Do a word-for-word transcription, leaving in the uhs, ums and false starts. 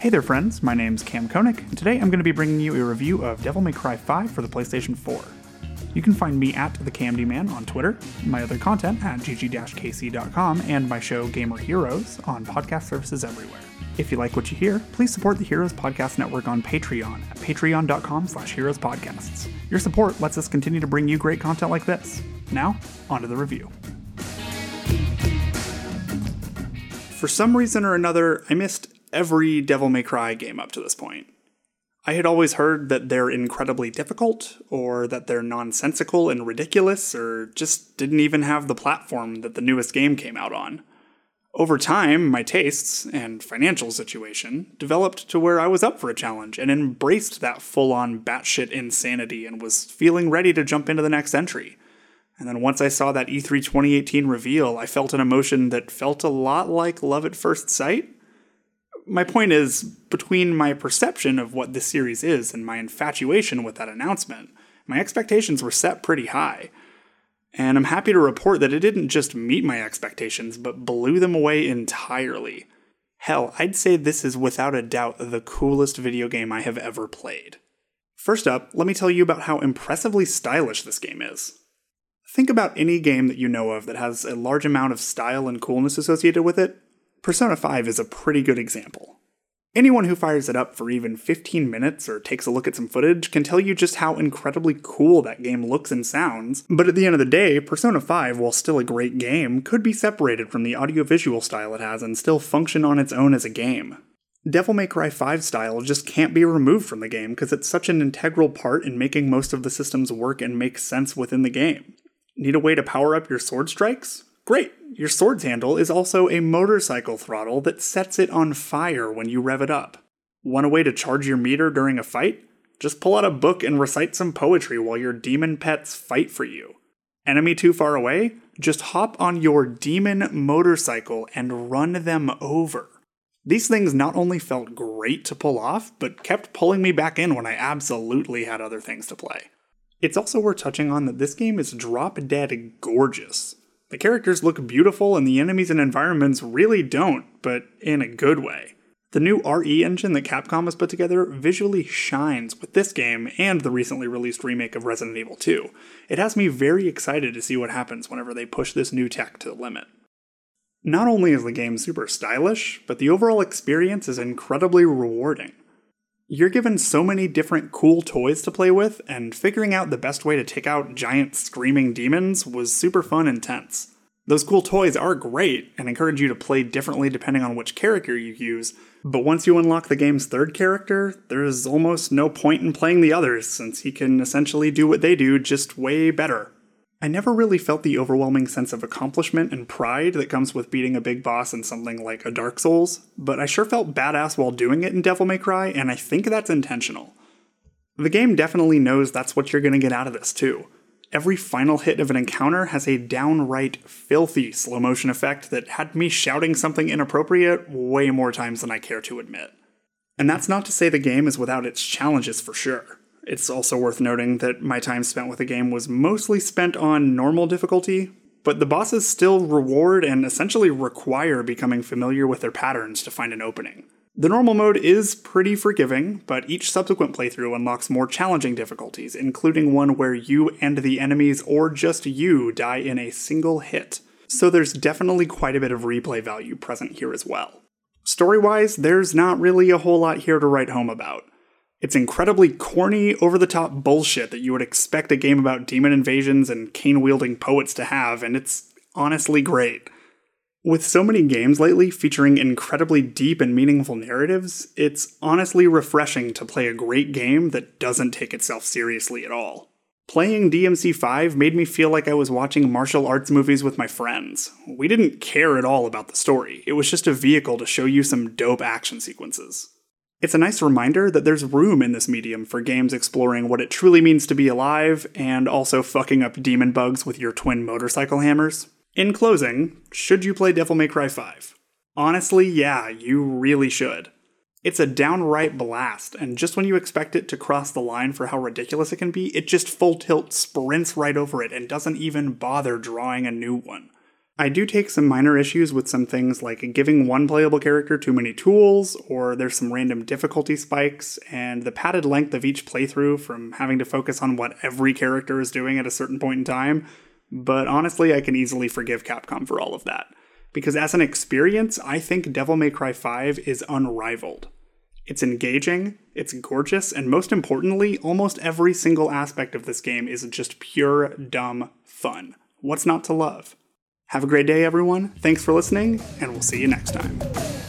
Hey there friends, my name's Cam Koenig, and today I'm going to be bringing you a review of Devil May Cry five for the PlayStation four. You can find me at the CamDman on Twitter, my other content at g g dash k c dot com, and my show Gamer Heroes on podcast services everywhere. If you like what you hear, please support the Heroes Podcast Network on Patreon at patreon dot com slash heroes podcasts. Your support lets us continue to bring you great content like this. Now, on to the review. For some reason or another, I missed every Devil May Cry game up to this point. I had always heard that they're incredibly difficult, or that they're nonsensical and ridiculous, or just didn't even have the platform that the newest game came out on. Over time, my tastes and financial situation developed to where I was up for a challenge and embraced that full-on batshit insanity and was feeling ready to jump into the next entry. And then once I saw that E three twenty eighteen reveal, I felt an emotion that felt a lot like love at first sight. My point is, between my perception of what this series is and my infatuation with that announcement, my expectations were set pretty high. And I'm happy to report that it didn't just meet my expectations, but blew them away entirely. Hell, I'd say this is without a doubt the coolest video game I have ever played. First up, let me tell you about how impressively stylish this game is. Think about any game that you know of that has a large amount of style and coolness associated with it. Persona five is a pretty good example. Anyone who fires it up for even fifteen minutes or takes a look at some footage can tell you just how incredibly cool that game looks and sounds, but at the end of the day, Persona five, while still a great game, could be separated from the audiovisual style it has and still function on its own as a game. Devil May Cry five style just can't be removed from the game because it's such an integral part in making most of the systems work and make sense within the game. Need a way to power up your sword strikes? Great! Your sword's handle is also a motorcycle throttle that sets it on fire when you rev it up. Want a way to charge your meter during a fight? Just pull out a book and recite some poetry while your demon pets fight for you. Enemy too far away? Just hop on your demon motorcycle and run them over. These things not only felt great to pull off, but kept pulling me back in when I absolutely had other things to play. It's also worth touching on that this game is drop-dead gorgeous. The characters look beautiful and the enemies and environments really don't, but in a good way. The new R E engine that Capcom has put together visually shines with this game and the recently released remake of Resident Evil two. It has me very excited to see what happens whenever they push this new tech to the limit. Not only is the game super stylish, but the overall experience is incredibly rewarding. You're given so many different cool toys to play with, and figuring out the best way to take out giant screaming demons was super fun and tense. Those cool toys are great, and encourage you to play differently depending on which character you use, but once you unlock the game's third character, there's almost no point in playing the others, since he can essentially do what they do, just way better. I never really felt the overwhelming sense of accomplishment and pride that comes with beating a big boss in something like a Dark Souls, but I sure felt badass while doing it in Devil May Cry, and I think that's intentional. The game definitely knows that's what you're gonna get out of this too. Every final hit of an encounter has a downright filthy slow motion effect that had me shouting something inappropriate way more times than I care to admit. And that's not to say the game is without its challenges for sure. It's also worth noting that my time spent with the game was mostly spent on normal difficulty, but the bosses still reward and essentially require becoming familiar with their patterns to find an opening. The normal mode is pretty forgiving, but each subsequent playthrough unlocks more challenging difficulties, including one where you and the enemies or just you die in a single hit, so there's definitely quite a bit of replay value present here as well. Story-wise, there's not really a whole lot here to write home about. It's incredibly corny, over-the-top bullshit that you would expect a game about demon invasions and cane-wielding poets to have, and it's honestly great. With so many games lately featuring incredibly deep and meaningful narratives, it's honestly refreshing to play a great game that doesn't take itself seriously at all. Playing D M C five made me feel like I was watching martial arts movies with my friends. We didn't care at all about the story, it was just a vehicle to show you some dope action sequences. It's a nice reminder that there's room in this medium for games exploring what it truly means to be alive, and also fucking up demon bugs with your twin motorcycle hammers. In closing, should you play Devil May Cry five? Honestly, yeah, you really should. It's a downright blast, and just when you expect it to cross the line for how ridiculous it can be, it just full tilt sprints right over it and doesn't even bother drawing a new one. I do take some minor issues with some things like giving one playable character too many tools, or there's some random difficulty spikes, and the padded length of each playthrough from having to focus on what every character is doing at a certain point in time. But honestly, I can easily forgive Capcom for all of that. Because as an experience, I think Devil May Cry five is unrivaled. It's engaging, it's gorgeous, and most importantly, almost every single aspect of this game is just pure, dumb fun. What's not to love? Have a great day, everyone. Thanks for listening, and we'll see you next time.